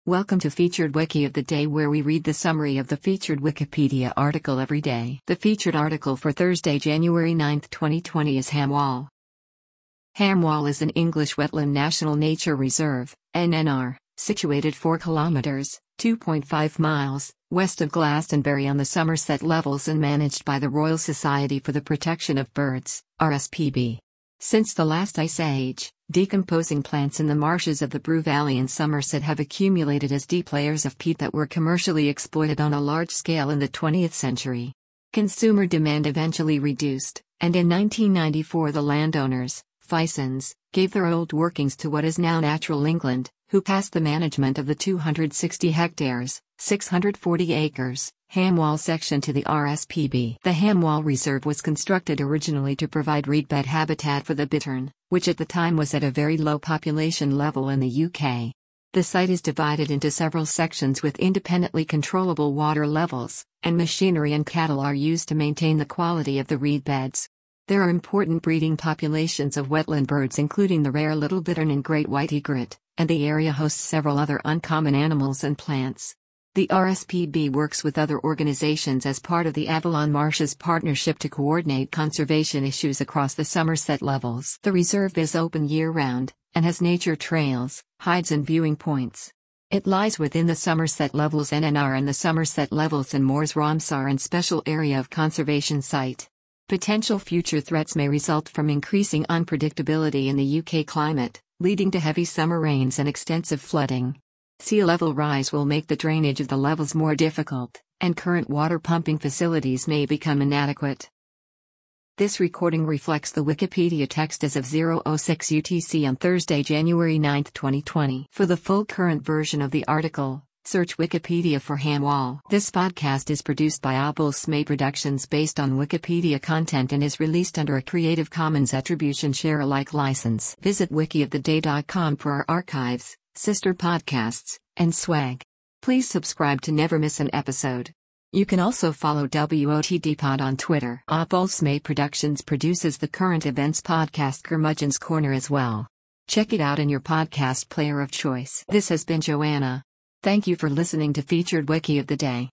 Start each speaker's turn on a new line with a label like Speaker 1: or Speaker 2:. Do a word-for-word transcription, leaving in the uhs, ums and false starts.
Speaker 1: Welcome to Featured Wiki of the Day, where we read the summary of the featured Wikipedia article every day. The featured article for Thursday, January ninth, twenty twenty is Ham Wall. Ham Wall is an English Wetland National Nature Reserve, N N R, situated four kilometers, two point five miles, west of Glastonbury on the Somerset Levels and managed by the Royal Society for the Protection of Birds, R S P B. Since the last ice age, decomposing plants in the marshes of the Brew Valley in Somerset have accumulated as deep layers of peat that were commercially exploited on a large scale in the twentieth century. Consumer demand eventually reduced, and in nineteen ninety-four the landowners, Fisons, gave their old workings to what is now Natural England, who passed the management of the two hundred sixty hectares, six hundred forty acres, Ham Wall section to the R S P B. The Ham Wall Reserve was constructed originally to provide reedbed habitat for the bittern, which at the time was at a very low population level in the U K. The site is divided into several sections with independently controllable water levels, and machinery and cattle are used to maintain the quality of the reed beds. There are important breeding populations of wetland birds, including the rare little bittern and great white egret, and the area hosts several other uncommon animals and plants. The R S P B works with other organizations as part of the Avalon Marshes Partnership to coordinate conservation issues across the Somerset Levels. The reserve is open year-round, and has nature trails, hides and viewing points. It lies within the Somerset Levels N N R and the Somerset Levels and Moors Ramsar and Special Area of Conservation Site. Potential future threats may result from increasing unpredictability in the U K climate, leading to heavy summer rains and extensive flooding. Sea level rise will make the drainage of the levels more difficult, and current water pumping facilities may become inadequate. This recording reflects the Wikipedia text as of zero oh six U T C on Thursday, January ninth, twenty twenty. For the full current version of the article, search Wikipedia for Ham Wall. This podcast is produced by Opal Smay Productions based on Wikipedia content and is released under a Creative Commons Attribution Share Alike license. Visit wiki of the day dot com for our archives, sister podcasts, and swag. Please subscribe to never miss an episode. You can also follow W O T D Pod on Twitter. Opal Smay Productions produces the current events podcast Curmudgeon's Corner as well. Check it out in your podcast player of choice. This has been Joanna. Thank you for listening to Featured Wiki of the Day.